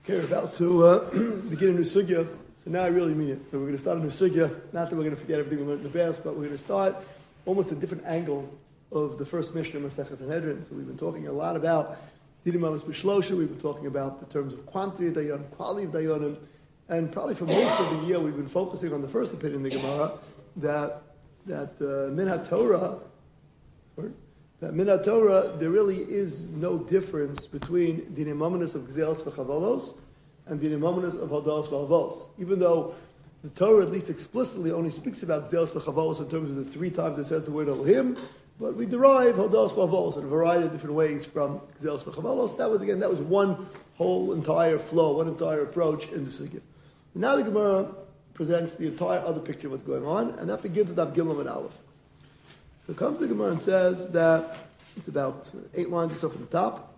Okay, we're about to begin a new sugya, so now I really mean it. We're going to start a new sugya, not that we're going to forget everything we learned in the past, but we're going to start almost a different angle of the first Mishnah, Maseches Sanhedrin. So we've been talking a lot about Dinim Amos B'Shlosha, we've been talking about the terms of quantity of Dayanim, quality of Dayanim, and probably for most of the year we've been focusing on the first opinion in the Gemara, that Min HaTorah, that Min HaTorah, there really is no difference between Dinim Amos of Gzelos v'Chavolos and Dinim Amos of Hodos v'Havos. Even though the Torah, at least explicitly, only speaks about Gzelos v'Chavolos in terms of the three times it says the word Elohim, but we derive Hodos v'Havos in a variety of different ways from Gzelos v'Chavolos. That was one whole entire flow, one entire approach in the Sugya. Now the Gemara presents the entire other picture of what's going on, and that begins with Av Gimel and Aleph. So comes the Gemara and says that it's about 8 lines or so from the top.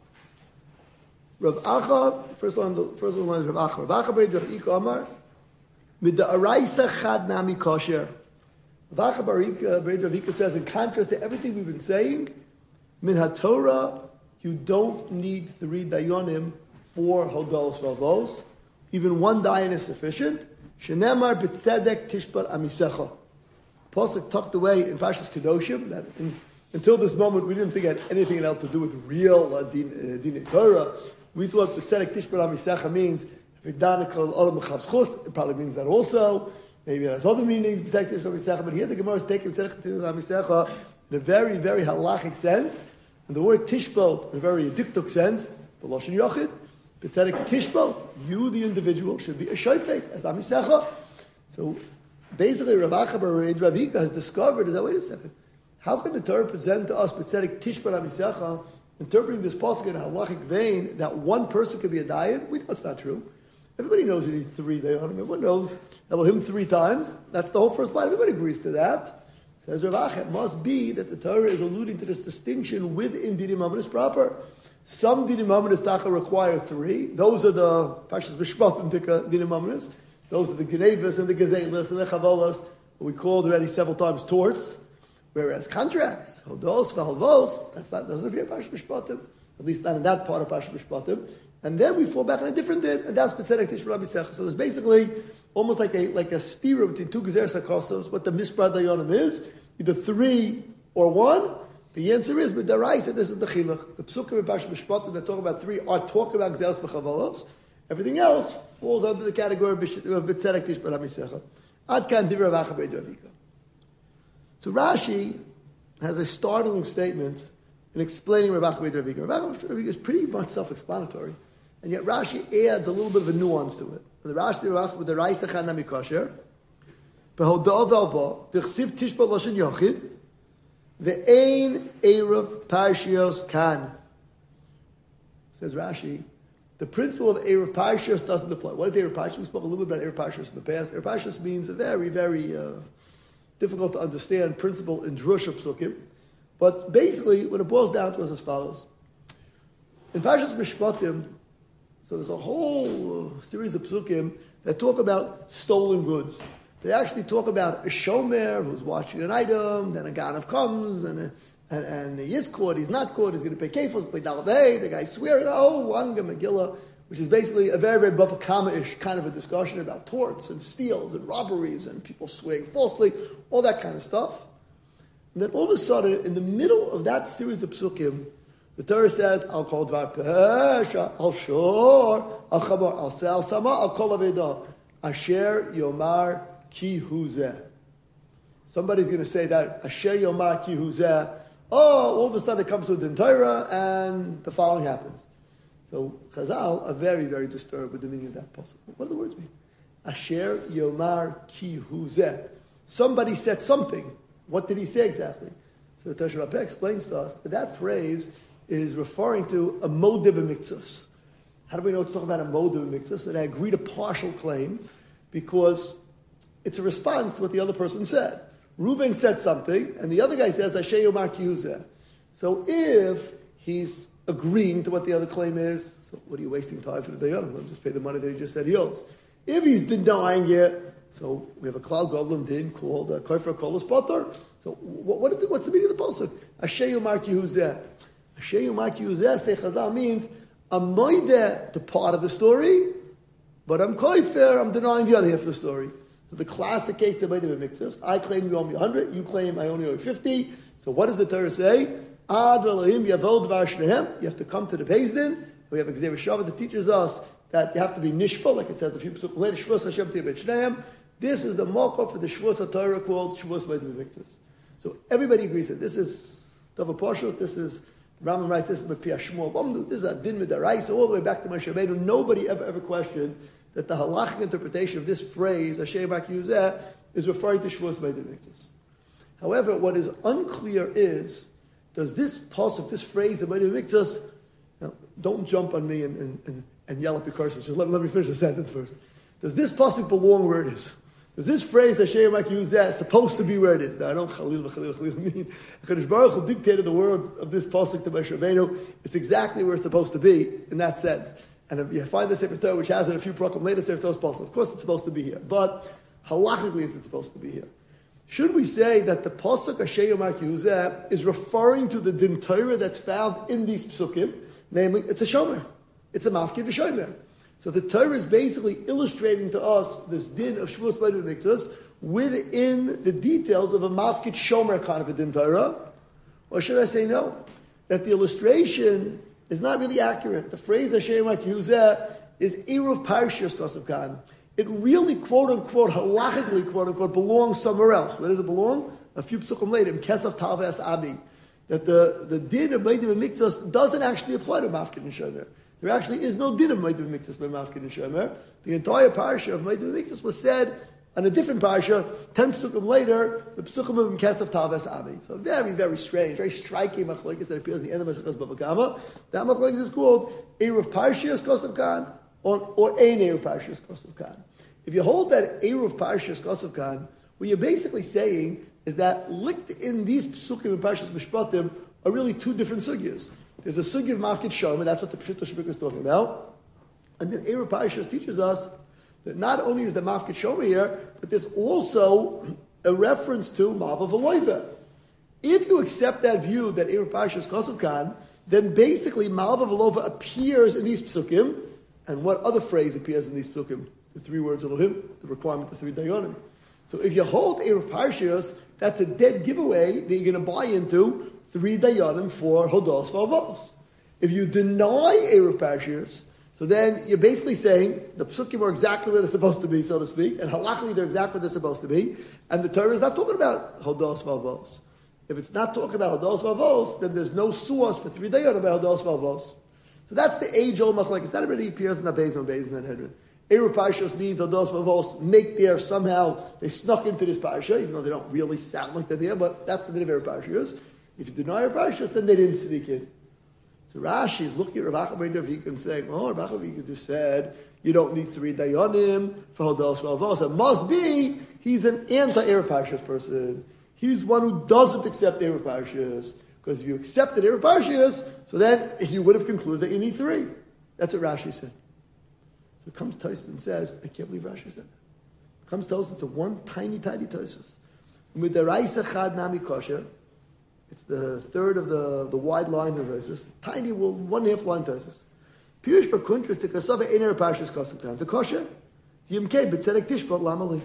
Rav Acha, first one is Rav Acha. Rav Acha Rav Ika Amar, Mid'araisa Chad Nami Kosher. Rav Acha Rav Ika says, in contrast to everything we've been saying, Min HaTorah, you don't need 3 dayanim for Hodos Vavos. Even 1 dayan is sufficient. Shenemar b'tzedek tishbar amisecha. Pasuk tucked away in Parshas Kedoshim that until this moment we didn't think it had anything else to do with real din Torah. We thought b'tzedek tishbar amisecha means v'danikol olam b'chavschus. It probably means that also. Maybe it has other meanings. B'tzedek tishbar amisecha. But here the Gemara is taking b'tzedek tishbar amisecha in a very, very halachic sense, and the word tishbot in a very edictic sense, b'loshen yochid. B'tzedek tishbot, you the individual should be a shofet as amisecha. So basically, Rav Acha Rav Ika has discovered is that, wait a second, how can the Torah present to us b'tzedek tishbot amisecha, interpreting this pasuk in a halachic vein that one person can be a dayan? We know it's not true. Everybody knows you need 3 dayanim. Everyone knows Elohim 3 times. That's the whole first line. Everybody agrees to that. Says Rav Acha, it must be that the Torah is alluding to this distinction within Dinim Amos proper. Some Dinim Amos taka require 3. Those are the Parshas Mishpatim Dinim Amos. Those are the Genevas and the Gazelas and the Chavolas, we called already several times torts. Whereas contracts, Hodos, V'Halvos, doesn't appear in Parshas Mishpatim, at least not in that part of Parshas Mishpatim. And then we fall back on a different din, and that's B'tzedek Tishbar Amisecha. So there's basically almost like a steer between 2 Gezeres HaKosos, what the Mispar Dayanim is, either 3 or 1. The answer is, but Daraisa, this is the Chiluch. The Psukim in Parshas Mishpatim that talk about 3 are talking about Gzelos v'Chavolos. Everything else falls under the category of B'tzedek Tishbar Amisecha. Ad kan divrei Rav Acha Rav Ika. So Rashi has a startling statement in explaining Rav Acha Rav Ika. Rav Acha Rav Ika is pretty much self-explanatory, and yet Rashi adds a little bit of a nuance to it. And the Rashi asks with the Raisa Chan Nami Kosher, Behodov Alva, D'chsiv Tishbar Loshen Yochid, Ve'ein Erev Parshios Kan. Says Rashi, the principle of Erev Parshios doesn't apply. What is Erev Parshios? We spoke a little bit about Erev Parshios in the past. Erev Parshios means a very, very difficult to understand principle in Drusha Psukim. But basically, what it boils down to is as follows. In Parshas Mishpatim, so there's a whole series of Psukim that talk about stolen goods. They actually talk about a shomer who's watching an item, then a ganav comes, and he is caught, he's not caught, he's going to pay kefos, play dalabay, the guy's swearing, Wanga Megillah, which is basically a very, very Bava Kama-ish kind of a discussion about torts and steals and robberies and people swearing falsely, all that kind of stuff. And then all of a sudden, in the middle of that series of psukim, the Torah says, I'll call dvar pesha, I'll shor, I'll chamor, I'll sell sama, I'll call avedah, asher yomar ki huzeh. Somebody's going to say that asher yomar ki huzeh. All of a sudden it comes to the Torah, and the following happens. So Chazal are very, very disturbed with the meaning of that pasuk. What do the words mean? Asher yomar ki huzeh. Somebody said something. What did he say exactly? So the Tosh Rapeh explains to us that that phrase is referring to a modeh b'miktzos. How do we know it's talking about a modeh b'miktzos? That I agreed a partial claim because it's a response to what the other person said. Reuven said something, and the other guy says, Asher yomar ki huzeh. So if he's agreeing to what the other claim is, so what are you wasting time for the dayanim? Let him just pay the money that he just said he owes. If he's denying it, so we have a Klal Gadol din called Kofer Kolos Potter. So what's the meaning of the pasuk? Asher yomar ki huzeh. Asher yomar ki huzeh, say Chazal, means I'm moideh to part of the story, but I'm koifer, I'm denying the other half of the story. So the classic case of Moedeh B'Miktzos, I claim you owe me 100, you claim I only owe you 50. So what does the Torah say? Ad Elohim yavol dvar shnehem. You have to come to the Beis Din. We have a Gzera Shavah that teaches us that you have to be nishpal, like it says, if you put later Shvus Hashem to Bet Shnehem. This is the mokah for the Shvus HaTorah called Shvus Moedeh B'Miktzos. So everybody agrees that this is Davar Pashut, this is, Rambam writes, this is Mepia Shmuel Bamdu, this is a Din Midaraisa, all the way back to Moshe Rabbeinu. Nobody ever questioned that the halachic interpretation of this phrase, Hashem Yuzeh, is referring to Shvus Moedeh B'Miktzos. However, what is unclear is, does this pasuk, this phrase of Moedeh B'Miktzos, don't jump on me and yell at me curses. Just let me finish the sentence first. Does this pasuk belong where it is? Does this phrase Hashem Yuzeh supposed to be where it is? Now I don't Chalil mean. Kadosh Baruch Hu dictated the words of this pasuk to Moshe Rabbeinu. It's exactly where it's supposed to be in that sense. And if you find the Sefer Torah, which has it a few proclamations later, Sefer Torah is possible. Of course, it's supposed to be here, but halachically, is it supposed to be here? Should we say that the pasuk Hashem Yuzeh is referring to the din Torah that's found in these psukim? Namely, it's a shomer, it's a mafkid v'shomer. So the Torah is basically illustrating to us this din of Shvus Moedeh B'Miktzos within the details of a mafkid shomer kind of a din Torah. Or should I say no? That the illustration is not really accurate. The phrase Hashem Yuzeh is Eruv Parshas Kosav Kan. It really, quote unquote, halachically, quote unquote, belongs somewhere else. Where does it belong? A few psukim later, in Kesef Tavas Abi. That the din of Moedeh B'Miktzos doesn't actually apply to mafkid and shomer. There actually is no din of Moedeh B'Miktzos by mafkid and shomer. The entire parsha of Moedeh B'Miktzos was said on a different parsha, 10 psukim later, the psukim of Kesef Tavas Abi. So very, very strange, very striking machlokes that appears in the end of Masechas Bava Kama. That machlokes is called Eruv Parshas Kosav Kan or Ein Eruv Parshas Kosav Kan. If you hold that Eruv Parshas Kosav Kan, what you're basically saying is that linked in these psukim and Parshas Mishpatim are really two different sugyas. There's a sugya of mafkid shomer, that's what the Pshita Shebika is talking about. And then Eruv Parshas teaches us that not only is the mafkid shomer here, but there's also a reference to Mavav Aloiva. If you accept that view that Eruv Parshas Kosav Kan, then basically Mavav Aloiva appears in these psukim, and what other phrase appears in these psukim? The three words Elohim, the requirement of 3 dayanim. So if you hold Eruv Parshas, that's a dead giveaway that you're going to buy into 3 dayanim for Hodos V'Avos. If you deny Eruv Parshas, so then you're basically saying the psukim are exactly where they're supposed to be, so to speak, and halachically they're exactly where they're supposed to be, and the Torah is not talking about Hodos V'Avos. If it's not talking about Hodos V'Avos, then there's no suas for 3 dayanim by Hodos V'Avos. So that's the age-old machlokes. That already appears in the Beis and Hedron. Eruv Parshas means Hodos V'Avos make there somehow, they snuck into this parsha, even though they don't really sound like they're there, but that's the din of Eruv Parshas. If you deny Eruv Parshas, then they didn't sneak in. So Rashi is looking at Rav Acha ben Davik and saying, Rav Acha ben Davik just said, you don't need 3 dayanim for Hodos V'Avos. It must be, he's an anti-Eruv Parshas person. He's one who doesn't accept Eruv Parshas. Because if you accepted Eruv Parshas, so then you would have concluded that you need 3. That's what Rashi said. So it comes Tosfos and says, I can't believe Rashi said that. It comes Tosfos to one tiny Tosfos. Midaraisa chad nami kosher. It's the third of the wide lines of Tosfos. Tiny, 1.5 line Tosfos. Pirush b'kuntras to kasava einer parshas kosav. The kosher, the yimkei b'tzedek tishbot lamali.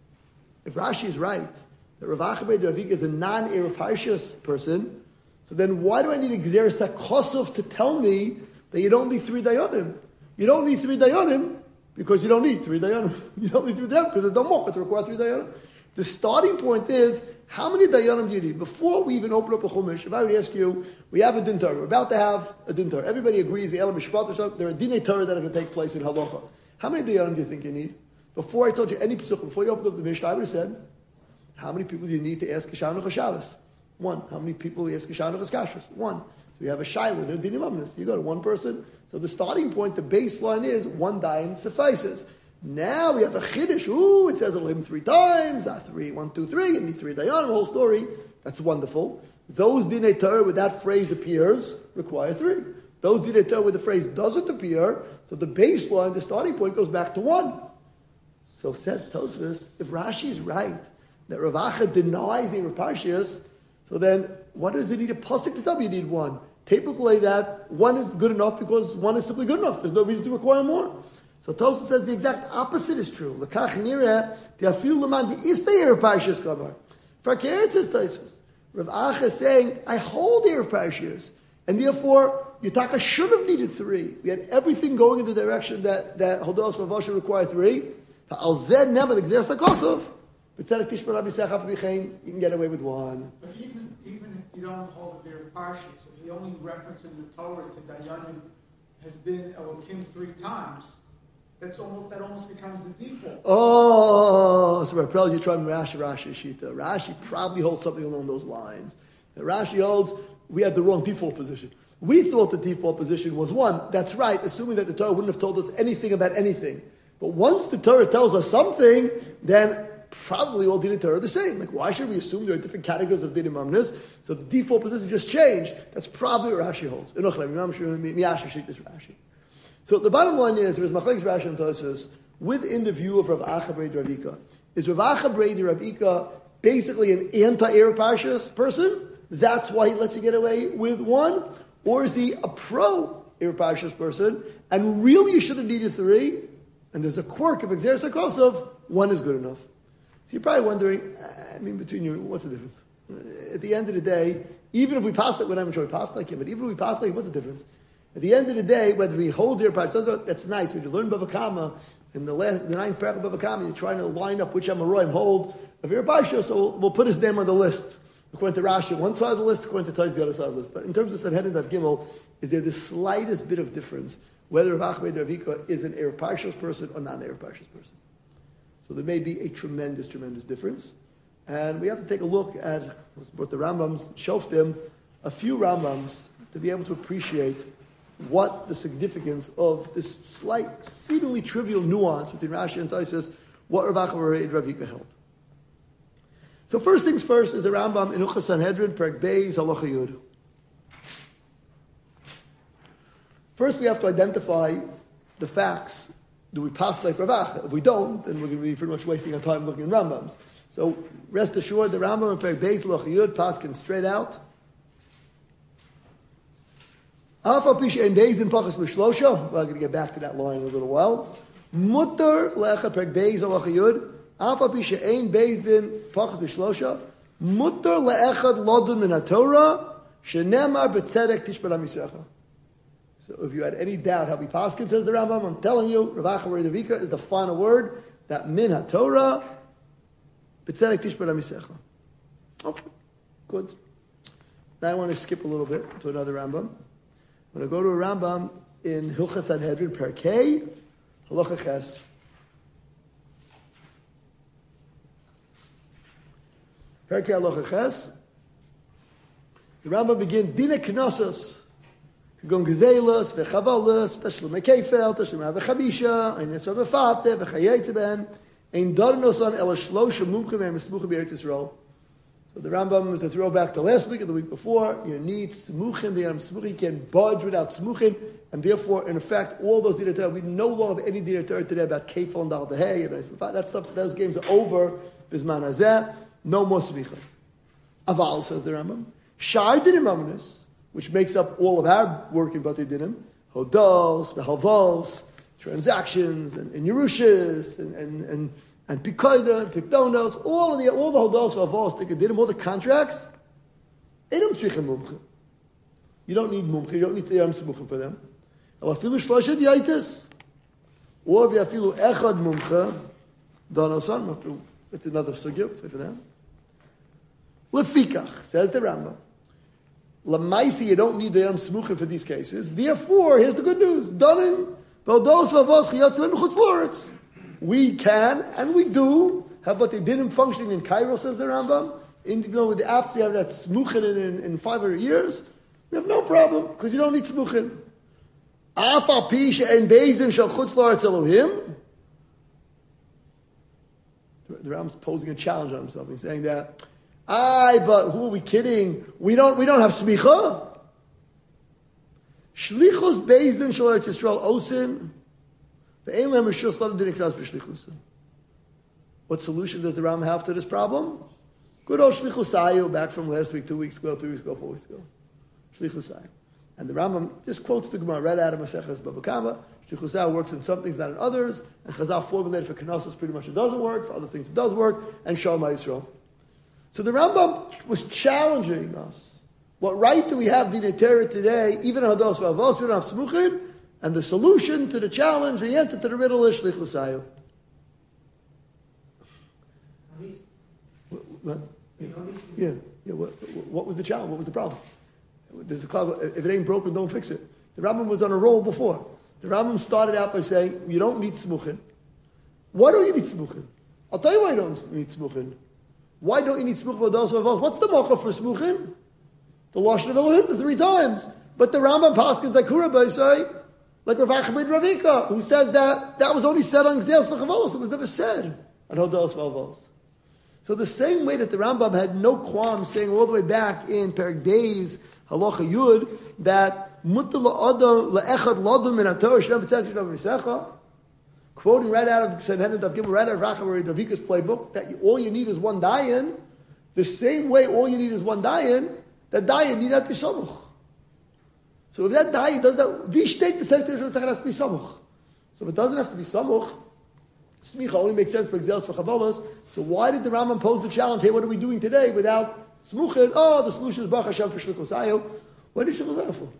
If Rashi is right that Rav Acha ben Davik is a non-Eruv Parshas person, so then why do I need a Gzera Sakosov to tell me that you don't need 3 dayanim? You don't need 3 dayanim because you don't need 3 dayanim. You don't need 3 dayanim because there's no more to require 3 dayanim. The starting point is, how many dayanim do you need? Before we even open up a chumash, if I would ask you, we have a din Torah. We're about to have a din Torah. Everybody agrees, the Elam Mishpat, there are dinei Torah that are going to take place in halacha. How many dayanim do you think you need? Before I told you any psuch, before you opened up the Mishnah, I would have said, how many people do you need to ask Kishanuch Shabbos? 1. How many people ask Kishanuch Kashrus? 1. So you have a shayla, a dinim amnis. You go to 1 person. So the starting point, the baseline is 1 dayan suffices. Now we have a chiddush. Ooh, it says Elohim 3 times. 3, 1, 2, 3. You need 3 dayan. The whole story. That's wonderful. Those dinei Torah where that phrase appears require 3. Those dinei Torah where the phrase doesn't appear, so the baseline, the starting point goes back to 1. So says Tosfos, if Rashi is right that Rav Acha denies the Eruv Parshas, so then what does it need a pasuk to tell me you need 1? typically that one is good enough because one is simply good enough. There's no reason to require more. So Tosfos says the exact opposite is true. L'kach nireh te'afilu l'man de'istay erev parshas kamar. For Keret says Tosfos, Rav Acha is saying, I hold erev parshas, and therefore Yitaka should have needed 3. We had everything going in the direction that Hodos Vavos should require 3. Al zed never the Gzer Sakosov. But Tzedek Tishbar Rabbi Sechap B'chein, you can get away with 1. But even if you don't hold it there partials, if the only reference in the Torah to Dayanim has been Elokim 3 times, that almost becomes the default. Oh, so probably you're trying Rashi Shita. Rashi probably holds something along those lines. Rashi holds we had the wrong default position. We thought the default position was 1. That's right, assuming that the Torah wouldn't have told us anything about anything. But once the Torah tells us something, then probably all Dinei Torah are the same. Like, why should we assume there are different categories of Dinei Mamnas? So the default position just changed. That's probably what Rashi holds. So the bottom line is, there's Machlekes Rashi and Tosfos within the view of Rav Acha Brei Rav Ika. Is Rav Acha Brei Rav Ika basically an anti-Erev Parshas person? That's why he lets you get away with 1? Or is he a pro-Erev Parshas person? And really you should have needed 3? And there's a quirk of Gzer Sakosov, 1 is good enough. So you're probably wondering, between you, what's the difference? At the end of the day, even if we pass like, we're not even sure we pass like him, but even if we pass like him, what's the difference? At the end of the day, whether we hold your parts, that's nice. When you learn Bava Kama, in the 9th paragraph of Bava Kama, you're trying to line up which Amoraim hold of your parsha, so we'll put his name on the list. According to Rashi, one side of the list, according to Tais, the other side of the list. But in terms of Sanhedrin Daf Gimel, is there the slightest bit of difference whether Rav Acha Brei Rav Ika is an Erev Parshas person or not an Erev Parshas person? So there may be a tremendous, tremendous difference. And we have to take a look at what the Rambams, Shoftim, a few Rambams, to be able to appreciate what the significance of this slight, seemingly trivial nuance between Rashi and Tosfos, what Rav Acha Brei Rav Ika held. So first things first is a Rambam in Hilchos Sanhedrin, Perek Beis, Halacha Yud. First we have to identify the facts. Do we pass like Rav Acha? If we don't, then we're going to be pretty much wasting our time looking at Rambams. So rest assured, the Rambam in Perek Beis, Halacha Yud, paskin straight out. Alpha Pisha and Beis in Pachas B'Shlosha. We're going to get back to that line in a little while. Mutter lecha Perek Beis, Halacha Yud. Alpha Pisha ein Beis din Pachas B'Shlosha. Mutter leechad lodun min haTorah shenemar b'tzedek tishbar hamisecha. So if you had any doubt how we paskin, says the Rambam, I'm telling you, Rav Acha Brei Rav Ika is the final word, that min haTorah b'tzedek tishbar hamisecha. Okay, good. Now I want to skip a little bit to another Rambam. I'm going to go to a Rambam in Hilchos Sanhedrin, Perkei, Halacha Ches. Perkei Halacha Ches. The Rambam begins, Dina Knossos, Gon Gezelos, Vechavalos, Tashlum Kefel, Tashlum Vechabisha, Ein Yisrael Befate, Vechayetze Ben, Ein Dornoson El Shlosha Mumchim and Mesmuchim B'Eretz Yisrael. So the Rambam is a throwback to last week and the week before. You need smuchim, the smuchim can't budge without smuchim, and therefore, in effect, all those dinei Torah, we no longer have any dinei Torah today about kefal and dal dehei, and that stuff, those games are over. Bisman hazeh, no more smuchim. Aval, says the Rambam, shar dinim mamnis, which makes up all of our work in Batei Dinim, hodos, behalvos, transactions, and yerushas, and Pikoida, and Pikdonos, all the hodos, avos, Tikadim, all the contracts, Edom Tzricha Mumcha. You don't need Mumcha, you don't need Tiyam Smuchim for them. Afilu Shloshet Yaitis. Or if you afilu Echad Mumcha, Donosan, it's another sugya for now. Lefikach, says the Rambam. Lamaisi, you don't need the Yam Smuchim for these cases. Therefore, here's the good news. Donin, Valdos, Vavos, Chiyatzim, Chutz Loretz. We can, and we do, have what they didn't functioning in Cairo, says the Rambam. With the apps, you have that smuchin in 500 years. We have no problem, because you don't need smuchin. Afa pisha and bezin shal chutz la'aretz Elohim. The Rambam's posing a challenge on himself. He's saying that, but who are we kidding? We don't have smicha. Shlichus bezin shal Eretz Yisrael osin. What solution does the Ram have to this problem? Good old Shlichusayu, back from last week, 2 weeks ago, 3 weeks ago, 4 weeks ago. Shlichusayu. And the Rambam just quotes the Gemara right out of Maseches Bava Kama. Shlichus works in some things, not in others. And Chazal formulated for Knessos pretty much it doesn't work. For other things it does work. And Shalom Yisrael. So the Rambam was challenging us. What right do we have Din Torah today, even in Hados V'Avos, we don't have Smuchin? And the solution to the challenge, the answer to the riddle is Shlichus Hayil. What? Yeah. What was the challenge? What was the problem? There's a cloud. If it ain't broken, don't fix it. The Rambam was on a roll before. The Rambam started out by saying, you don't need Smuchin. Why don't you need Smuchin? I'll tell you why you don't need Smuchin. Why don't you need Smuchin? What's the mocha for Smuchin? The Lashon of Elohim, the 3 times. But the Rambam Paskins like Hurabai say, like Rav Acha ben Ravika, who says that was only said on Gzeos v'Chavolos. It was never said on Hodos v'Avos. So the same way that the Rambam had no qualm saying all the way back in Perek Beis, Halacha Yud, that Mutter la'adam la'echad ladam min ha'torah shnei b'tzek shnei b'misecha, quoting right out of Sanhedrin Daf Gimel, right out of Rav Acha ben Ravika's playbook, that all you need is one dayan. The same way all you need is one dayan, that dayan need not be samuch. So if that dayan does that, wie steht b'tzek shnei has to be samuch. So if it doesn't have to be samuch, Smicha only makes sense for Gzeos v'Chavolos. So why did the Rambam pose the challenge? Hey, what are we doing today without Smuchin? Oh, the solution is Baruch Hashem for Shlichus Hayil. What did Shlichus Hayil for?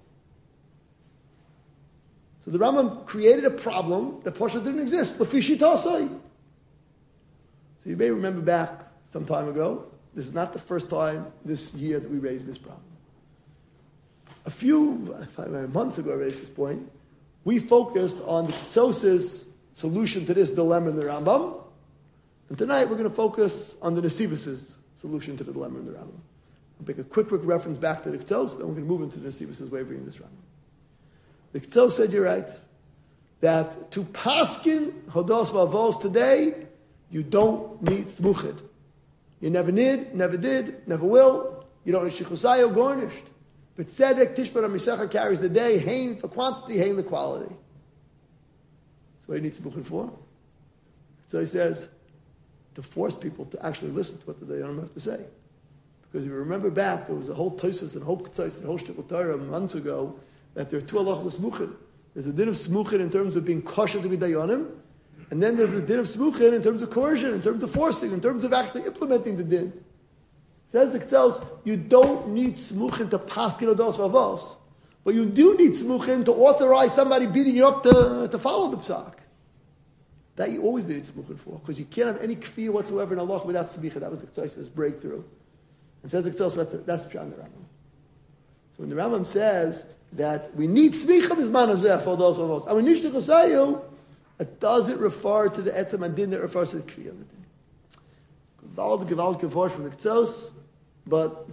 So the Rambam created a problem that Pasha didn't exist. L'fi shitasai. So you may remember back some time ago. This is not the first time this year that we raised this problem. A few 5 months ago, already at this point, we focused on the Ktsosis solution to this dilemma in the Rambam. And tonight we're going to focus on the Nesivus' solution to the dilemma in the Rambam. I'll make a quick reference back to the Ktsos, then we're going to move into the Nesivus' way of reading this Rambam. The Ktsos said, you're right, that to paskin Hodos V'Avos today, you don't need Smuchid. You never need, never did, never will. You don't need Shlichus Hayil garnished. But Tzedek Tishbar HaMisecha carries the day, hain for quantity, hain the quality. What do you need Smuchin for? So he says, to force people to actually listen to what the Dayanim have to say. Because if you remember back, there was a whole Tosis and a whole Ketzos and a whole Shtickle Torah months ago, that there are 2 halachos of Smuchin. There's a din of Smuchin in terms of being kosher to be Dayanim, and then there's a din of Smuchin in terms of coercion, in terms of forcing, in terms of actually implementing the din. Says the Ketzos, you don't need Smuchin to paskin Hodos V'Avos. But you do need Smuchin to authorize somebody beating you up to follow the psak. That you always need Smuchin for, because you can't have any kfir whatsoever in Allah without Smicha. That was the Ktsos' breakthrough. And says the Ktsos, that's the Pshat in the Rambam. So when the Rambam says that we need Smicha b'zman hazeh for those of us, and we need Shlichus Hayil, it doesn't refer to the Etzem and Din, it refers to the kfir of the Din. Gewalt geforsh from the Ktsos, but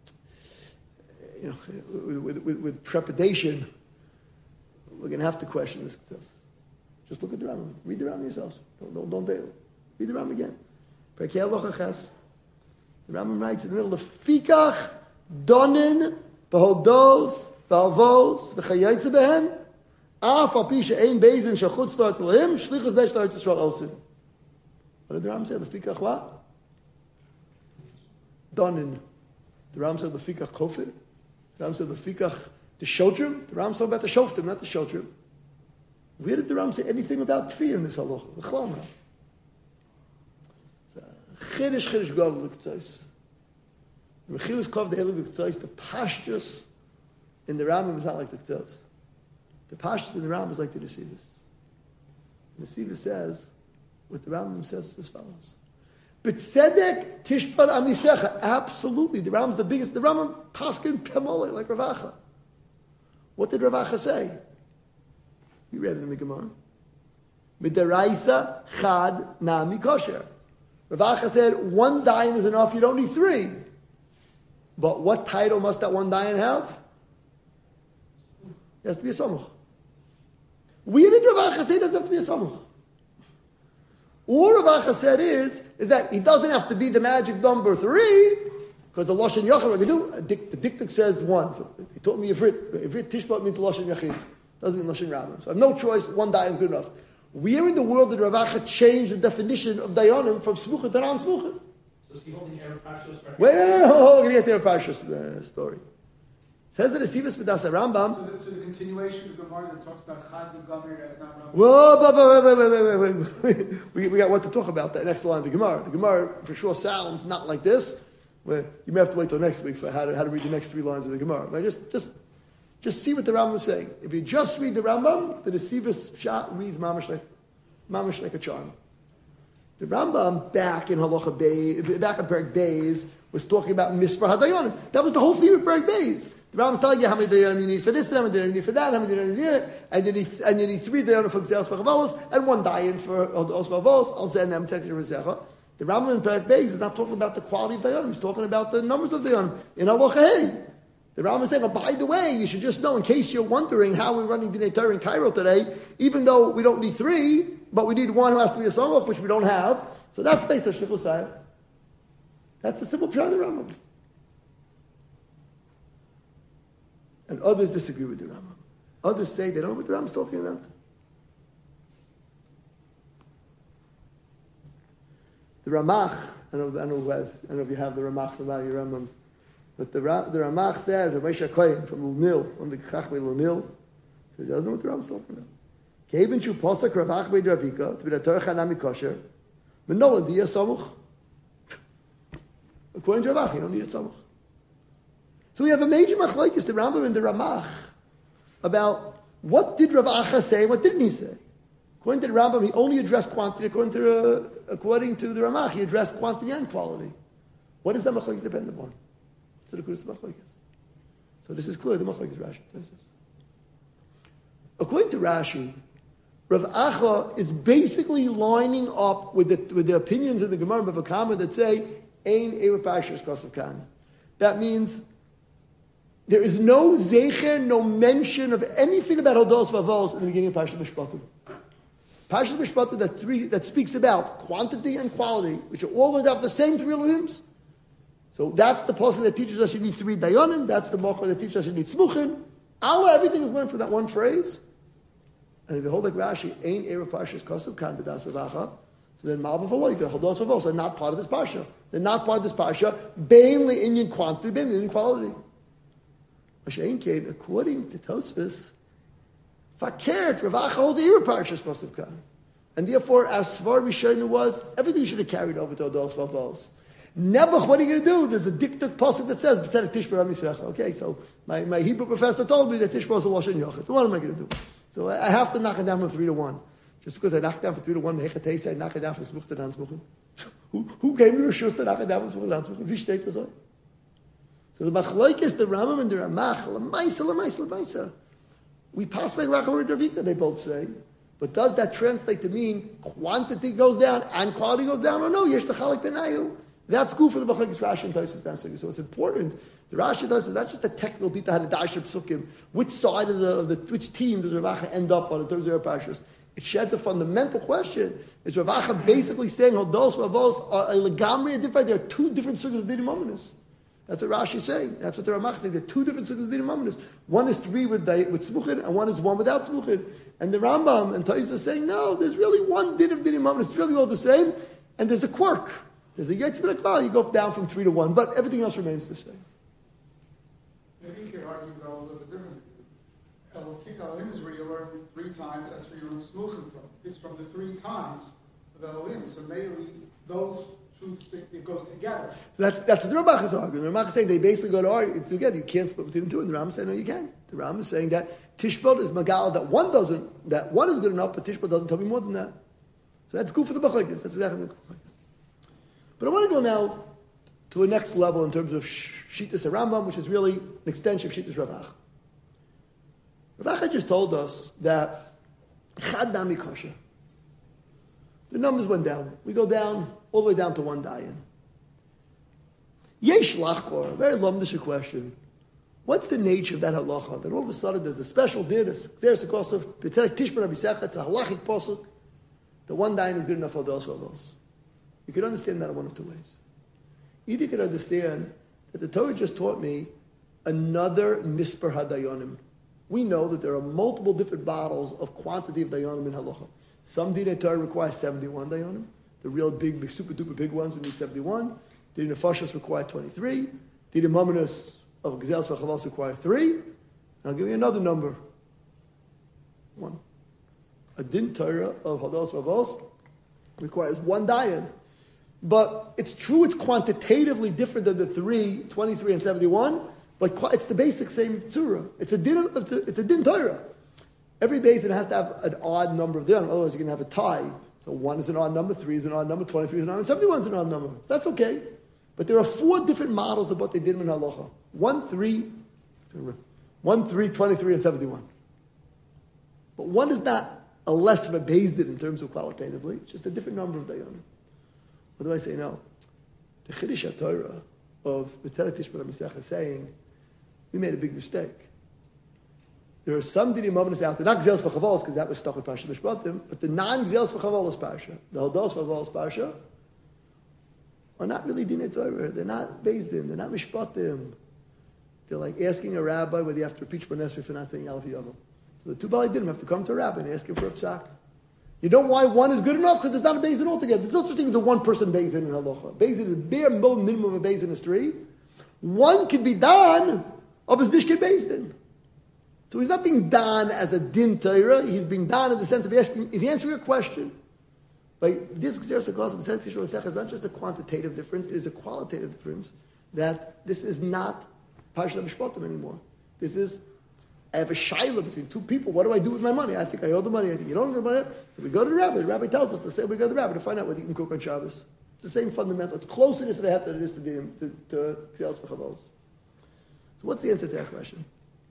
with trepidation, we're going to have to question this. Just look at the Rambam. Read the Rambam yourselves. Don't dare. Read the Rambam again. The Rambam writes in the middle of Fikach, Donin, Behodos, Valvos, V'chayetze Behen, Af al pi she'ein bezin shachutz lo etz Elohim, shlichus besh lo etz Yisrael osin. What did the Rambam say? The Fikach what? Donin. The Rambam said the Fikach Kofir. The Rambam said the Fikach the Shotrim. The Rambam talking about the Shoftim, not the Shotrim. Where did the Rambam say anything about Kfir in this halacha? The Chlam. It's a chiddush gadol l'Ktzos. The Mechilus Kov the Elu l'Ktzos. The pashtus in the Rambam is not like the Ktzos. The pashtus in the Rambam is like the Nesivus. The Nesivus says, what the Rambam says is as follows. B'tzedek tishbar amisecha. Absolutely. The Rambam is the biggest. The Rambam paskin pemole like Rav Acha. What did Rav Acha say? We read it in the Gemara. Midaraisa chad nami kosher. Rav Acha said, 1 dayan is enough, you don't need 3. But what title must that 1 dayan have? It has to be a samuch. Where did Rav Acha say it doesn't have to be a samuch? All Rav Acha said is that it doesn't have to be the magic number 3, because the Lashon Yachid, what we do, the diktuk says 1. So he taught me Ivrit Tishbat means Lashon Yachid. Doesn't mean Lashon Rabbim. So I have no choice, 1 dayan is good enough. Where in the world did Rav Acha change the definition of dayanim from smuchah to non-smuchah? So is he holding Erev Parshas? We're going to get the Erev Parshas story. Says the Nesivos B'das Rambam. So the continuation of the Gemara that talks about Chad and Gomer as not Rambam. Whoa, wait. We got what to talk about that next line of the Gemara. The Gemara for sure sounds not like this. Well, you may have to wait till next week for how to read the next 3 lines of the Gemara. But just see what the Rambam is saying. If you just read the Rambam, the Nesivos Pshat reads mamash like a charm. The Rambam back in Halacha Beis, back in Perek Beis, was talking about Mispar Hadayonim. That was the whole theme of Perek Beis. The Rambam's telling you how many Dayanim you need for this, how many Dayanim you need for that, how many Dayanim you need, and you need 3 Dayanim for Gzeras V'Chavalos, and 1 Dayan for Os V'Avos, Al Zen Em Tek Rezecha. The Rambam in Perek Beis is not talking about the quality of Dayanim, he's talking about the numbers of Dayanim. In Halacha Hey, the Rambam is saying, oh, by the way, you should just know, in case you're wondering how we're running Dinei Torah in Cairo today, even though we don't need 3, but we need 1 who has to be a Samach, which we don't have. So that's based on Shlichus Hayah. That's the simple pshat of the Rambam. And others disagree with the Rambam. Others say they don't know what the Rambam's talking about. The Ramach, I don't know if you have the Ramachs about your Rambams, but the Ramach says, Rav Moshe Kohen from Lunil, from the Chachmei Lunil, says he doesn't know what the Rambam's talking about. Keven shu posek Rav Achmei Dravika, to be the Torah Chanami Kosher, Menola Diya Samuch. According to Rav Achmei, you don't need a Samuch. So we have a major machlokes, the Rambam and the Ramach, about what did Rav Acha say, what didn't he say. According to the Rambam, he only addressed quantity. According to the Ramach, he addressed quantity and quality. What does that machlokes depend upon? It's the Kudas machlokes. So this is clear. The machlokes Rashi says this. According to Rashi, Rav Acha is basically lining up with the opinions of the Gemara of Bava that say Ein Erev Parshas Kosav Kan. That means there is no zecher, no mention of anything about Hodos Vavos in the beginning of Parshas Mishpatim. Parshas Mishpatim that speaks about quantity and quality, which are all going to have the same 3 Elohims. So that's the person that teaches us you need 3 Dayanim. That's the Mocha that teaches us you need Smuchim. Everything is learned from that one phrase. And if you hold like Rashi, Ein Erev Parshas Kosav Kan B'das Rav Acha, so then Malva V'Loy, the Hodos Vavos are not part of this Parsha. They're not part of this Parsha. Mainly in quantity, mainly in quality. According to Tosfos, Fakert, Rav Acha holds Erev Parshas Kosav Kan. And therefore, as Svar Rishonu was, everything should have carried over to Hodos Vavos. Nebuch, what are you going to do? There's a diktuk pasuk that says, B'tzedek Tishbar HaMisrecha. Okay, so my Hebrew professor told me that Tishbar is a Lashon Yochid. So what am I going to do? So I have to knock it down from 3 to 1. Just because I knocked it down from 3 to 1, I knock it down from Smuch to Dan Smuchim. Who gave me the Rishus to knock it down from Smuch to Dan Smuchim? Wie steht das so? So the machlokes, the Rambam and the Ramach, l'maisa. We pass like Rachel and Ravika, they both say. But does that translate to mean quantity goes down and quality goes down? Or no, yesh l'chalik benayu. That's good for the machlokes Rashi and Tosfos Pasuk. So it's important. The Rashi does it. That's just a technical detail how to dash psukim. Which side of the which team does Rav Acha end up on in terms of their parshas? It sheds a fundamental question. Is Rav Acha basically saying Hodos Vavos are legamri different? There are 2 different sugas of Dinim Ominous. That's what Rashi is saying. That's what the Ramach is saying. There are 2 different sugas of Dinim Ominous. One is 3 with Smuchin, and one is 1 without Smuchin. And the Rambam and Tosfos are saying, no, there's really one din of Dinim Ominous. It's really all the same. And there's a quirk. There's a Yetz Ben Aklal. You go down from 3 to 1, but everything else remains the same. Maybe you could argue though a little bit differently. Elohim is where you learn 3 times. That's where you learn Smuchim from. It's from the 3 times of Elohim. So maybe those 2 it goes together. So that's what the Ramach is arguing. The Ramach is saying they basically go to argue together. You can't split between the 2. And the Rambam is saying no, you can. The Rambam is saying that Tishbot is Magal that one is good enough, but Tishbot doesn't tell me more than that. So that's good for the Bachlokes. That's exactly the Bachlokes. But I want to go now to a next level in terms of Shittas Rambam, which is really an extension of Shittas Rav Acha. Rav Acha just told us that Chad Dami Kosher. The numbers went down. We go down all the way down to 1 dayan. Yesh lachkor, a very lumdish question. What's the nature of that halacha? That all of a sudden there's a special din, it's a halachic posuk. The 1 dayan is good enough for those. You can understand that in one of 2 ways. Either you can understand that the Torah just taught me another Mispar HaDayonim. We know that there are multiple different bottles of quantity of Dayonim in halacha. Some Dinei Torah require 71 Dayonim. The real big, super duper big ones, we need 71. Dinei Nefashos require 23. Dinei Mominus of Gzelos v'Chavos require 3. I'll give you another number. 1. A din Torah of Hodos v'Chavos requires 1 dayan. But it's true it's quantitatively different than the 3, 23, and 71, but it's the basic same Torah. It's a din Torah. Every basin has to have an odd number of dayanim, otherwise you're going to have a tie. So 1 is an odd number, 3 is an odd number, 23 is an odd number, 71 is an odd number. That's okay. But there are 4 different models of what they did in halacha. 1, 3, 23, and 71. But one is not a less of a beis din in terms of qualitatively. It's just a different number of dayanim. What do I say now? The Chiddush HaTorah of B'tzedek Tishma HaMisech is saying, we made a big mistake. There are some dinim moments out there, not Gzelos v'Chavos, because that was stuck with Parsha Mishpatim, but the non-Gzelos v'Chavos Parsha, the Hodos v'Chavos Parsha, are not really dinei Torah. They're not beis din. They're not Mishpatim. They're like asking a rabbi whether you have to repeat Shemona Esrei for not saying Aleph Yavam. So the 2 Balei Dinim have to come to a rabbi and ask him for a psak. You know why 1 is good enough? Because it's not a beis din altogether. There's no such thing as a 1-person beis din in halacha. Beis din is the bare minimum of a beis din is 3. 1 can be done of his nishkei beis din. So he's not being done as a din Torah. He's being done in the sense of asking, is he answering a question? But this Gzeros HaKos is not just a quantitative difference, it is a qualitative difference, that this is not Parshat Mishpatim anymore. This is, I have a shaila between 2 people. What do I do with my money? I think I owe the money. I think you don't owe the money. So we go to the rabbi. The rabbi tells us to say we go to the rabbi to find out whether you can cook on Shabbos. It's the same fundamental. It's closer to the het than it is to Gzelos v'Chavos. So what's the answer to that question?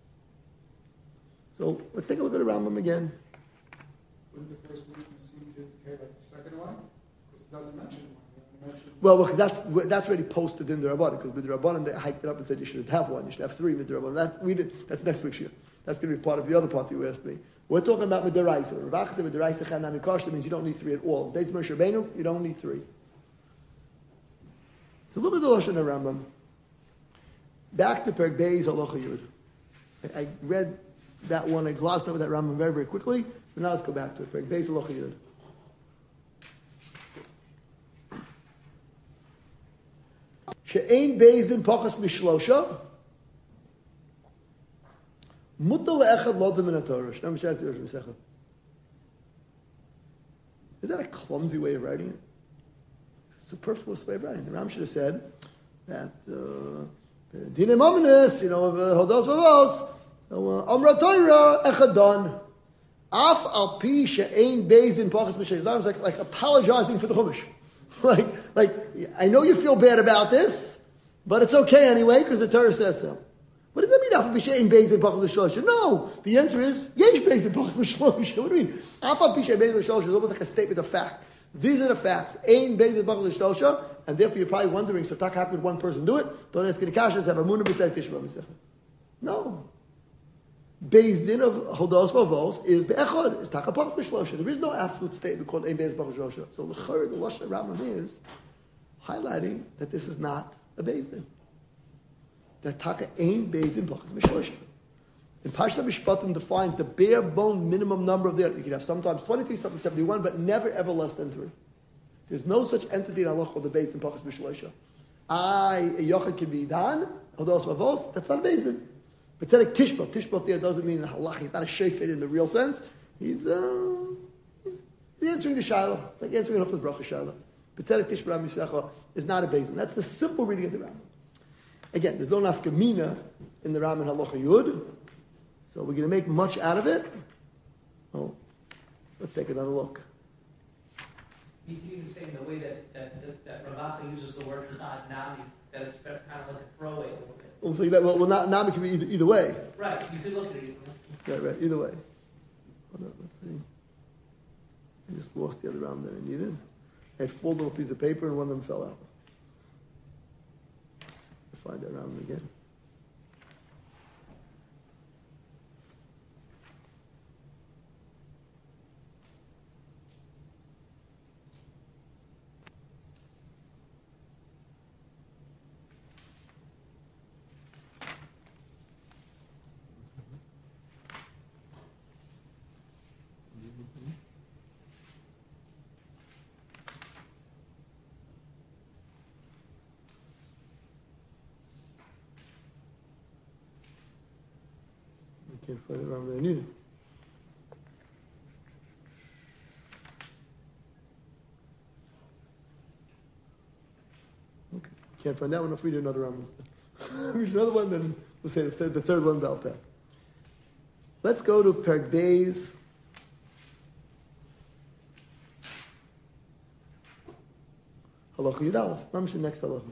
So let's take a look at the Rambam again. Wouldn't the first Mishnah seem to indicate like the second one? Because it doesn't mention one. Well, that's already posted in the Rabbanan, because with the Rabbanan they hiked it up and said you shouldn't have 1, you should have 3 with the Rabbanan. That's next week's year. That's going to be part of the other part that you asked me. We're talking about Midaraisa. Rav Acha said Midaraisa Chanami Kashta means you don't need 3 at all. Dates Moshe Rabbeinu, you don't need 3. So look at the Lashon Rambam. Back to Perek Beis Halacha Yud. I read that one, I glossed over that Rambam very, very quickly. But now let's go back to it. Perek Beis Halacha Yud. She'ein beis din pachas mishlosha mutar le'echad lo min haTorah. Is that a clumsy way of writing it? Superfluous way of writing. The Ram should have said that dinei mominus, hodos v'avos. So amra Torah echadon af al pi she'ein beis din pachas mishlosha. That was like apologizing for the Chumash. Like, I know you feel bad about this, but it's okay anyway because the Torah says so. What does that mean? Afal b'shein beis din pachas mishlosha. No, the answer is yesh beis din pachas mishlosha. What do you mean? Afal b'shein beis din mishlosha is almost like a statement of fact. These are the facts. Ein beis din pachas mishlosha, and therefore you're probably wondering, so how could 1 person do it? Don't ask any kashas. Have amunah b'tzedek tishma b'sechah. No. Beis din of hodos v'avos is be'echad. It's taka pachas mishlosha. There is no absolute statement called ein beis din pachas mishlosha. So the Lashon Rambam is highlighting that this is not a beis din. That taka ein beis din pachas mishlosha. And Parshat Mishpatim defines the bare bone minimum number of the. You can have sometimes 23, sometimes 71, but never ever less than 3. There's no such entity in Allah called the beis din pachas mishlosha. A yochid can be dan hodos v'avos. That's not a beis din. But Tishbot there doesn't mean halach. He's not a shefet in the real sense. He's answering the shaila. It's like answering an Hafez Bracha shaila. But Tishbot HaMisecha is not a beis din. That's the simple reading of the Rambam. Again, there's no nafkamina in the Rambam Halacha Yud, so we're going to make much out of it. Oh, let's take another look. You can even say in the way that Rav Acha uses the word chad nami, that it's kind of like a throwaway a little bit. Almost like that. Well, nami can be either way. Right, you could look at it either way. Right, either way. Hold on, let's see. I just lost the other round that I needed. I had folded a piece of paper and one of them fell out. I'll find that round again. Can't find the Rambam I needed. Okay. Can't find that one. If we do another Rambam instead. Read another one, then we'll say the third one about that. Let's go to Perek Beis. Halacha Yud Aleph. Mamish the next halacha.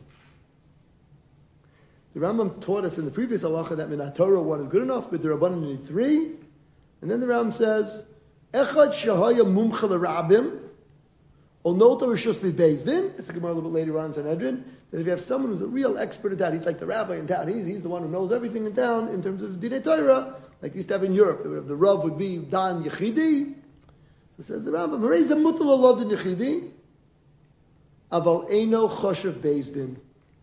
The Rambam taught us in the previous halacha that Minat Torah one is good enough, but the Rabbanan need three. And then the Rambam says, Echad shahaya mumcha l'rabim, ol noto rishus beis din. It's a Gemara a little bit later on in Sanhedrin. That if you have someone who's a real expert in town, he's like the rabbi in town. He's the one who knows everything in town in terms of Dinei Torah, like they used to have in Europe. The Rav would be Dan Yechidi. So says the Rambam, Harei zamutal alodin Yechidi, aval eino choshev beis din.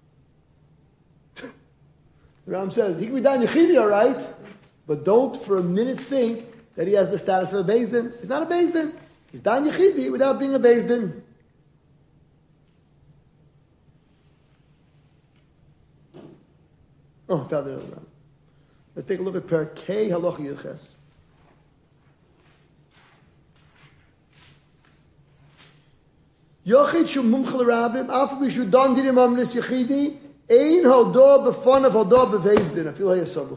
The Ram says, he can be Dan Yechidi, all right, but don't for a minute think that he has the status of a Beis Din. He's not a Beis Din. He's Dan Yechidi without being a Beis Din. Oh, I found it on the Ram. Let's take a look at Perkei Halacha Yirches. Yochid shu mumcha l'rabim, afu b'shu dan dinim amnis Yechidi, ein hodah b'fanav hodah b'beis din. I feel like a sabuch.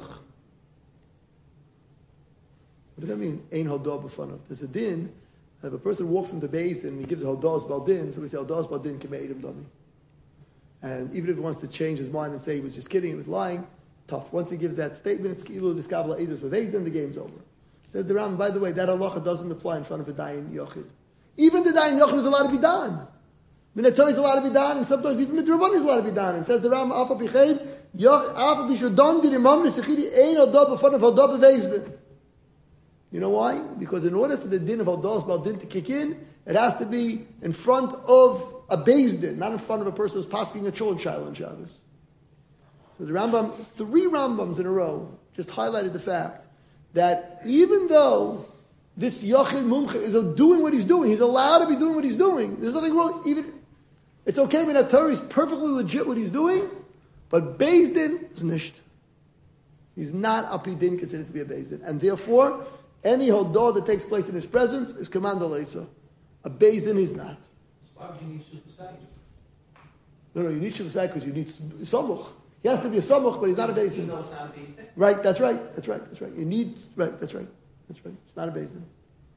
What does that mean? Ein hodah b'fanav. There's a din. If a person walks into Beis Din and he gives a hodah's baldin, so we say hodah's baldin k'me'edim dami. And even if he wants to change his mind and say he was just kidding, he was lying, tough. Once he gives that statement, it's ki'ilu diskabla edus b'beis din, the game's over. Says the Ram, by the way, that halacha doesn't apply in front of a dayan yochid. Even the dayan yochid is allowed to be done. Minat Torah is allowed to be done, and sometimes even midrabanan is allowed to be done. And says the Ram, Afa B'chein, Afa B'shodon Dirimam Nesechidi Ein Hodah B'fanav Hodah B'Beis Din. You know why? Because in order for the din of Hodah's Baldin to kick in, it has to be in front of a Beis Din, not in front of a person who's passing a children's child on Shabbos. So the Rambam, 3 Rambams in a row, just highlighted the fact that even though this Yochid Mumcha is doing what he's doing, he's allowed to be doing what he's doing. There's nothing wrong. Even it's okay, Minat Torah is perfectly legit what he's doing, but Beis Din is nisht. He's not Api Din considered to be a Beis Din. And therefore, any Hodah that takes place in his presence is Command Leisa. A Beis Din is not. So why would you need Shufasai? No, you need Shufasai because you need Samuch. He has to be a Samuch, but he's not a Beis Din. You know it's not a Beis Din? Right, that's right. You need, right, that's right. It's not a Beis Din.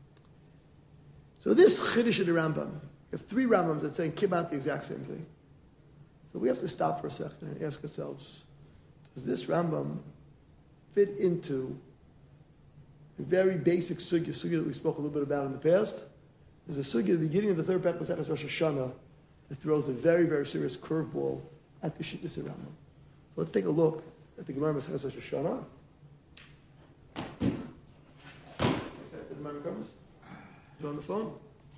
So this Chiddush of the Rambam, you have 3 Rambams that say about the exact same thing. So we have to stop for a second and ask ourselves, does this Rambam fit into a very basic sugya that we spoke a little bit about in the past? There's a sugya at the beginning of the 3rd Parak Maseches Rosh Hashanah that throws a very, very serious curveball at the Shittus of Rambam. So let's take a look at the Gemara Maseches Rosh Hashanah. The Gemara comes. Is it on the phone?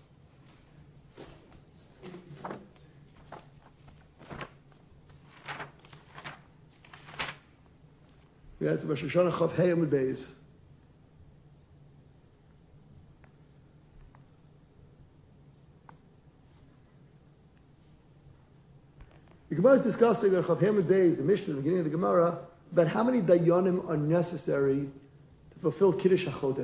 Yeah, it's Rosh Hashanah Chav Hey Amud Beis. The Gemara is discussing on Chav Hey Amud Beis, the Mishnah, the beginning of the Gemara, about how many dayanim are necessary to fulfill Kiddush HaChodesh.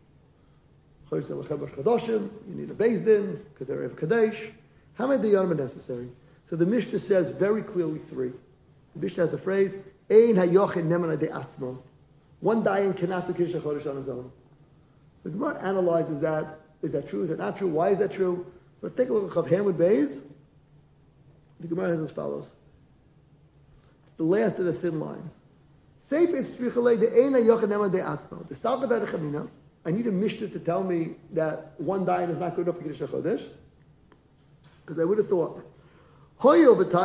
You need a Beis Din because they're Erev Kadesh. How many dayanim are necessary? So the Mishnah says very clearly 3. The Mishnah has a phrase, Ein hayochid neman de atzmo. One dayan cannot do Kiddush HaChodesh on his own. So the Gemara analyzes that. Is that true? Is that not true? Why is that true? So let's take a look at Chav Hey Amud Beis. The Gemara has as follows. It's the last of the thin lines. Seif etzrichalei de ein hayochid neman de atzmo. The Salvador de Chamina. I need a Mishnah to tell me that one dayan is not good enough for Kiddush HaChodesh. Because I would have thought, although the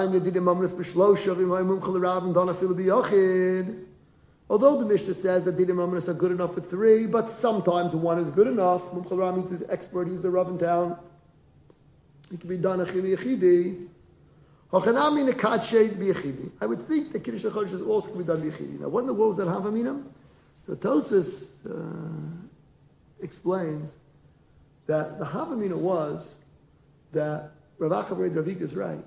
Mishnah says that Didim Amris are good enough for 3, but sometimes 1 is good enough. Mumchal Ram is expert, he's the Rav in town. He can be done achili yechidi. I would think that Kiddush HaChodesh is also can be done b'yechidi. Now, what in the world is that Havamina? So Tosas explains that the Havamina was that Rav Achav Ravik is right.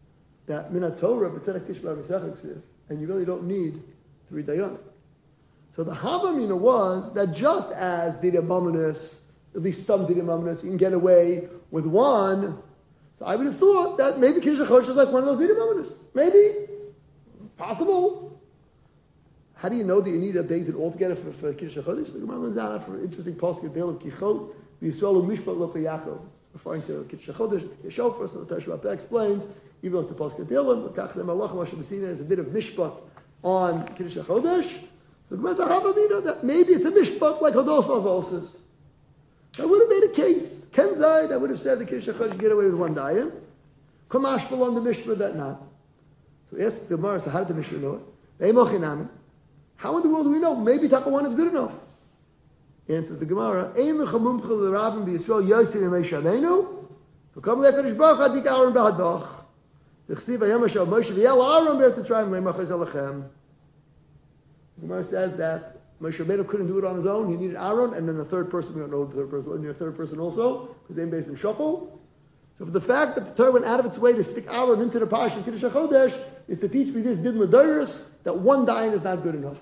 That Minat Torah, B'tzedek Tishba V'sechek Siv, and you really don't need 3 dayanim. So the Havamina was that just as Didi Mamonis, at least some Didi Mamonis, you can get away with one. So I would have thought that maybe Kiddush HaChodesh is like one of those Didi Mamonis. Maybe. Possible. How do you know that you need a Beis Din altogether for Kiddush HaChodesh? The Gemara learns out for an interesting pasuk deal of Kichot, V'Yisrael Mishpat Lo Yaakov. Referring to Kiddush HaChodesh, the Shofar, so the Tosh Rabbah explains, even though it's a pasuk deal, but Kachem Malach Moshe B'Sinai is a bit of Mishpat on Kiddush HaChodesh. So the Gemara says, that maybe it's a Mishpat like Hodos Vavos is. That would have made a case. Ken Zayd, I would have said the Kiddush HaChodesh get away with one dayan. Kamash on the Mishpat that not. So ask the Gemara, so how did the Mishnah know it? How in the world do we know? Maybe Taka 1 is good enough. Answers the Gemara, Ein l'chamumcha l'rabim b'Yisrael yosim yemei shavenu, v'kam l'ekadosh baruch hu adik Aaron b'hadach. V'chsiv hayom hashav Moshe v'yel Aaron b'Eretz Mitzrayim le'machaz alechem. The Gemara says that Moshe Rabbeinu couldn't do it on his own. He needed Aaron, and then a third person. We don't know the third person. We need a third person also, because they're based in Shokol. So for the fact that the Torah went out of its way to stick Aaron into the Parsha of Kiddush HaChodesh is to teach me this din l'doros, that one dayan is not good enough.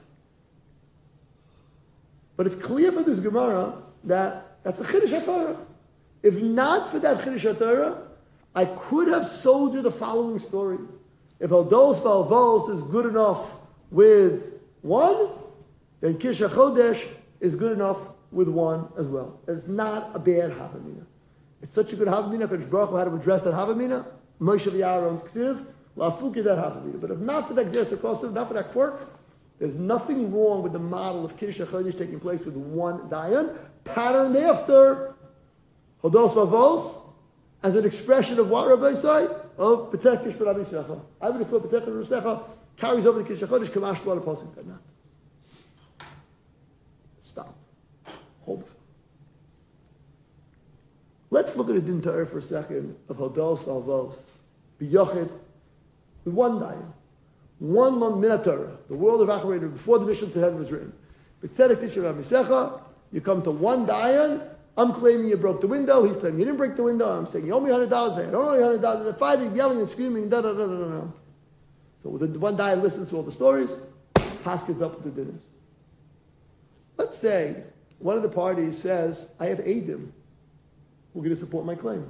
But it's clear for this Gemara that that's a Chiddush HaTorah. If not for that Chiddush HaTorah, I could have sold you the following story. If Hodos V'Alvos is good enough with one, then Kiddush HaChodesh is good enough with one as well. It's not a bad Havamina. It's such a good Havamina, Kadosh Baruch Hu had to address that Havamina, Moshe V'Aaron's Ksiv, La'afuki that Havamina. But if not for that Gzeiras HaKosov, not for that quirk, there's nothing wrong with the model of Kiddush HaChodesh taking place with one dayan, patterned after Hodos Vavos, as an expression of what Rabbi say? Of B'tek Tishpat Rabbi Secha. I would have thought B'tek Rabbi Secha carries over the Kiddush HaChodesh, Kamash B'la Pasuk, but not. Stop. Hold it. Let's look at the Din Torah for a second of Hodos Vavos, B'yochid, with one dayan. One long Torah, the world of Acharated before the Mishnah to Heaven was written. B'tzedek Tisha Misecha, you come to one dayan. I'm claiming you broke the window. He's claiming you didn't break the window. I'm saying you owe me $100. I don't owe you $100. They're fighting, yelling, and screaming. Da da da da da. So the one dayan listens to all the stories. Paskins up with the dinners. Let's say one of the parties says, "I have Eidim. We're going to support my claim."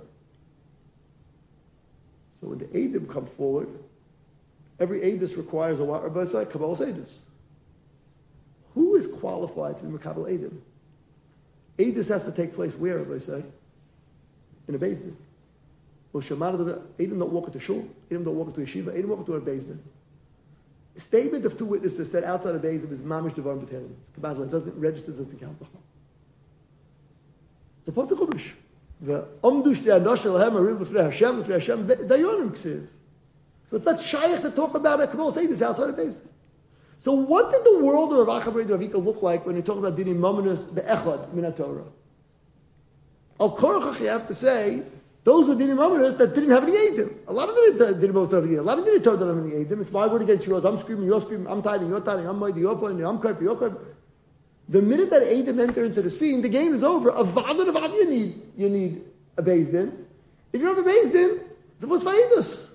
So when the Eidim come forward, every Eidus requires a what? Rabbi say, Kabbalas Eidus. Who is qualified to be Makabal Eidim? Eidus has to take place where, Rabbi say? In a Beis Din. Well, Shemana, Eidim don't walk into shul. Eidim don't walk into yeshiva. Eidim walk into a Beis Din. A statement of two witnesses said outside of Beis Din is mamish devarim b'telim. It doesn't register, doesn't count. It's a pasuk chumash. The omdu shtei anosh lahem arim b'fnei Hashem dayonim ksiv. So it's not shaykh to talk about a Kabbalas Eidus outside of Beis Din. So what did the world of Rav Acha Bar Ravika look like when they talk about Dinim Mamonos be'echad min Torah? Al Korach, you have to say, those were Dinim Mamonos that didn't have any Eidim. A lot of them didn't have any Eidim. A lot of them didn't have any Eidim. It's my word against yours. I'm screaming, you're screaming. I'm tiding, you're tiding. I'm mighty, you're pointing. I'm careful, you're careful. The minute that Eidim enter into the scene, the game is over. Avad and avad, you need a Beis Din. If you don't have a Beis Din, it's what's Eidus.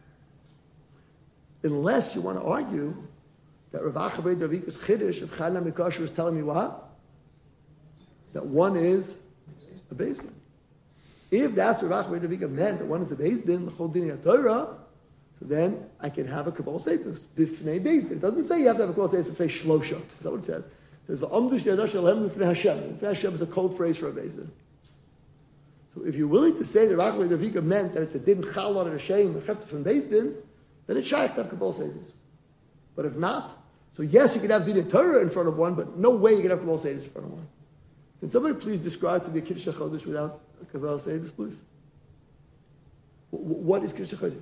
Unless you want to argue that Rav Acha Bar Ravika's Chiddush of Chana Mikasher is telling me what? That one is a Beis Din. If that's what Rav Acha Bar Ravika meant, that one is a Beis Din, the whole Din Torah, so then I can have a Kabbalas Eidus. B'fnei Beis Din. It doesn't say you have to have a Kabbalas Eidus b'fnei Shlosha. Is that what it says? It says, V'amdu shtei anosh lahem b'fnei Hashem. B'fnei Hashem is a code phrase for a Beis Din. So if you're willing to say that Rav Acha Bar Ravika meant that it's a Din Chal on a Shem, a Chefta from Beis Din, then it's shaykh to have Kabbalas Eidus. But if not, so yes, you can have Din Torah in front of one, but no way you can have Kabbalas Eidus in front of one. Can somebody please describe to me Kiddush HaChodesh without Kabbalas Eidus, please? What is Kiddush HaChodesh?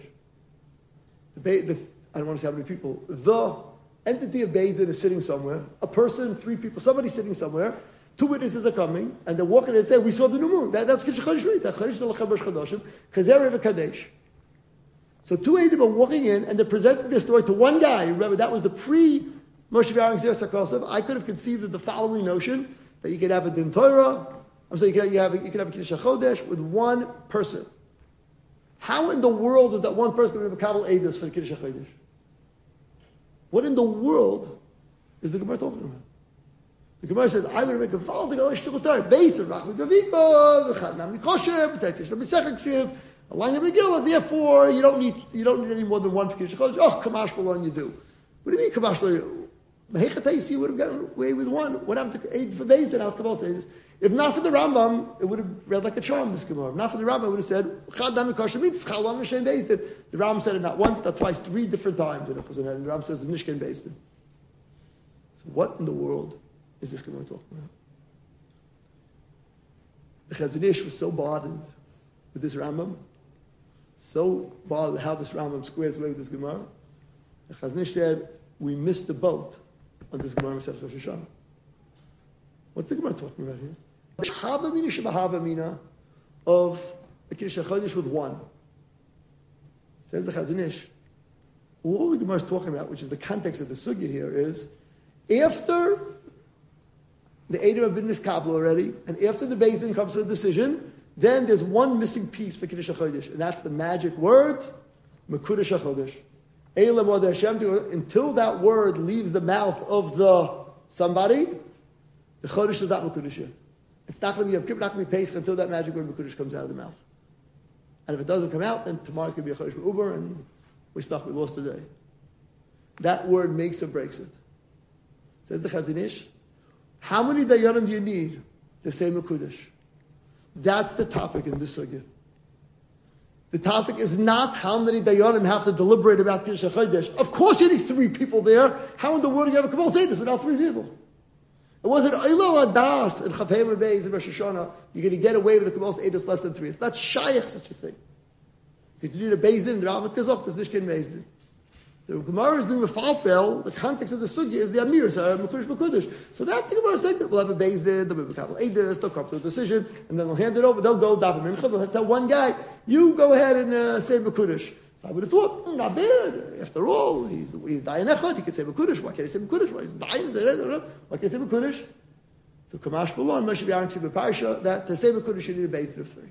I don't want to say how many people. The entity of Beis Din is sitting somewhere. A person, 3 people, somebody sitting somewhere. 2 witnesses are coming, and they're walking and say, "We saw the new moon." That's Kiddush HaChodesh. That's Chodesh L'Lechem Rosh Chodoshim. Chazer V'Kadesh. So 2 Eidim are walking in, and they're presenting their story to one guy. Remember, that was the pre-Moshe V'Aaron Gzeiras HaKosov. I could have conceived of the following notion, that you could have a Din Torah, you could have a Kiddush HaChodesh with one person. How in the world is that one person going to have a Kabbalas Eidus for the Kiddush HaChodesh? What in the world is the Gemara talking about? The Gemara says, I'm going to make a fall to go Ishtukutar, based on Rachmi Gaviko, V'chadnam Nikoshev, V'tetesh L'Misechek Shiv, a line of Megillah, therefore you don't need any more than one for Kiddush HaChodesh. Oh, Kamash Balon you do. What do you mean Kamash Balon? Mehechataysi would have gotten away with one. What happened to aid for Beis Din? Al-Kabal says, if not for the Rambam, it would have read like a charm, this Gemara. If not for the Rambam, it would have said, Chadam Nikoshev means Chalam Nishen Beis Din. The Rambam said it not once, not twice, 3 different times. And the Rambam says, Nishken Beis Din. So what in the world is this Gemara talking about? The Chazon Ish was so bothered with this Rambam, so bothered how this Rambam squares away with this Gemara. The Chazon Ish said, we missed the boat on this Gemara Masechet Rosh Hashanah. What's the Gemara talking about here? Hava mina shebahava mina of a Kiddush HaChodesh with one. Says the Chazon Ish. All the Gemara is talking about, which is the context of the sugya here, is after the Eidim have been miskabel already, and after the Beis Din comes to a decision, then there's one missing piece for Kiddush HaChodesh, and that's the magic word, Mekudesh HaChodesh. Until that word leaves the mouth of the somebody, the Chodesh is not Mekudesh yet. It's not going to be not going to be Pesach until that magic word Mekudesh comes out of the mouth. And if it doesn't come out, then tomorrow's going to be a Chodesh Uber, and we're stuck. We lost the day. That word makes or breaks it. Says the Chazon Ish, how many dayanim do you need to say Mekudesh? That's the topic in this sugya. The topic is not how many dayanim have to deliberate about Kiddush HaChodesh. Of course you need 3 people there. How in the world do you have a Kabbalah Seder without 3 people? It wasn't Eilah Adas and Chavhemer Beis and Rosh Hashanah. You're going to get away with a Kabbalah Seder less than 3. It's not shaykh such a thing. Because you need a Beis Din, the Ramat Kazok, there's Nishkin Beis Din. The Gemara is being mefalpel. The context of the sugya is the Amir, Mekudesh. So that the Gemara said, we'll have a Beis Din, they'll be a couple Eidos, they'll come to a decision, and then they'll hand it over. They'll go daven mincha. They'll tell one guy, you go ahead and say Mekudesh. So I would have thought, not bad. After all, he's dying echad. He could say Mekudesh. Why can't he say Mekudesh? Why he's dying? Why can't he say Mekudesh? So Kamash Balon, Moshe B'Yaron Ksiv B'Parsha, that to say Mekudesh you need a Beis Din of 3.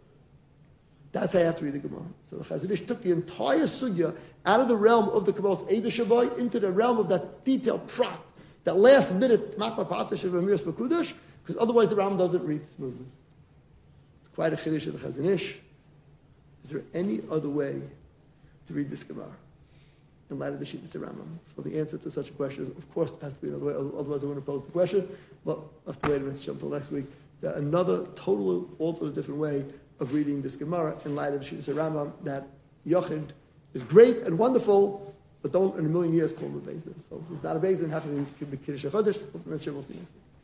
That's how you have to read the Gemara. So the Chazon Ish took the entire sugya out of the realm of the Kabbalah's Eidah Shavai into the realm of that detailed prat, that last minute Makma Patash of Amiras Mekudesh, because otherwise the Ram doesn't read smoothly. It's quite a chiddush of the Chazon Ish. Is there any other way to read this Gemara in light of the Shittas Rambam? So the answer to such a question is, of course, it has to be another way. Otherwise, I wouldn't pose the question. But I have to wait a minute, until next week. Another totally, also different way of reading this Gemara in light of the Shittas Rambam, that Yochid is great and wonderful, but don't in a million years call him a Beis Din. So if it's not a Beis Din, how can he be Kiddush HaChodesh? We'll see next week.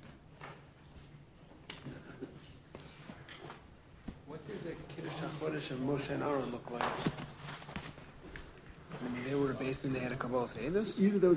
What did the Kiddush HaChodesh of Moshe and Aaron look like? I mean, they were Beis Din, they had a Kabbalah Seder? Either those